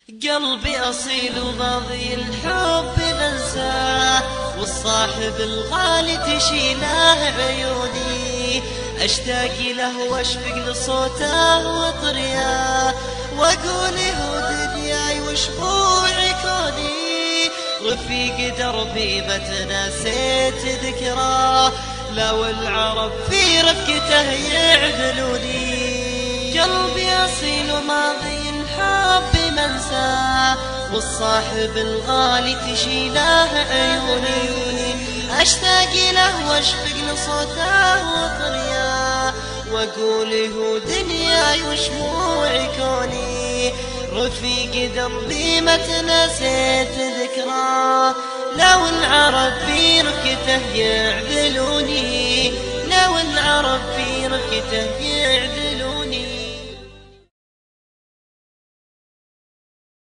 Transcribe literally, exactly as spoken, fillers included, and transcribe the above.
قلبي أصيل وماضي الحب ننساه، والصاحب الغالي تشيله عيوني. أشتاق له واشفق لصوته وطرياه، وأقول هو دنياي وشموعي كوني. رفيق دربي ما تناسيت ذكراه، لو العرب في رفقته يعدلوني. قلبي أصيل وماضي الحب منساه، والصاحب الغالي تشيله عيوني. أشتاق له واشفق لصوته وطرياه، وأقول هو دنياي وشموعي كوني. رفيق دربي ما تناسيت ذكراه، لو العرب في رفقته يعدلوني. لو العرب في رفقته يعدلوني.